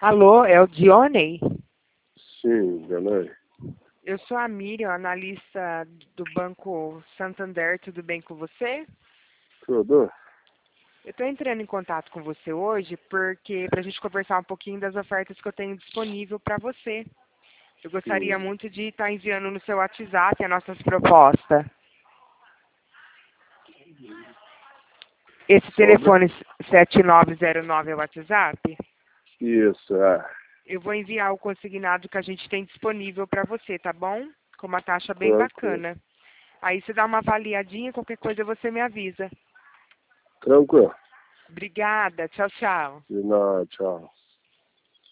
Alô, é o Dioney? Sim, Dionei. Eu sou a Miriam, analista do Banco Santander. Tudo bem com você? Tudo? Eu estou entrando em contato com você hoje porque para a gente conversar um pouquinho das ofertas que eu tenho disponível para você. Eu gostaria Sim. muito de estar enviando no seu WhatsApp as nossas propostas. Esse Sobre? telefone 7909 é o WhatsApp? Isso, é. Eu vou enviar o consignado que a gente tem disponível para você, tá bom? Com uma taxa bem Tranquilo. bacana. Aí você dá uma avaliadinha, qualquer coisa você me avisa. Tranquilo. Obrigada, tchau, tchau. De nada, tchau.